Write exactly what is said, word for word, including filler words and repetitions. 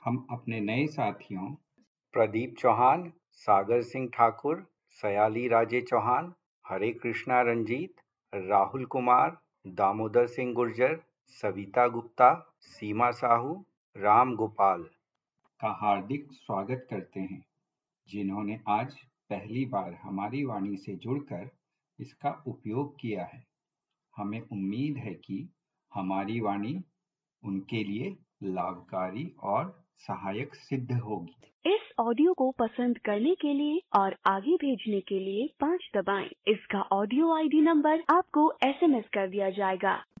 हम अपने नए साथियों प्रदीप चौहान, सागर सिंह ठाकुर, सयाली राजे चौहान, हरे कृष्णा रंजीत, राहुल कुमार, दामोदर सिंह गुर्जर, सविता गुप्ता, सीमा साहू, राम गोपाल का हार्दिक स्वागत करते हैं, जिन्होंने आज पहली बार हमारी वाणी से जुड़कर इसका उपयोग किया है। हमें उम्मीद है कि हमारी वाणी उनके लिए लाभकारी और सहायक सिद्ध होगी। इस ऑडियो को पसंद करने के लिए और आगे भेजने के लिए पाँच दबाएं। इसका ऑडियो आईडी नंबर आपको एसएमएस कर दिया जाएगा।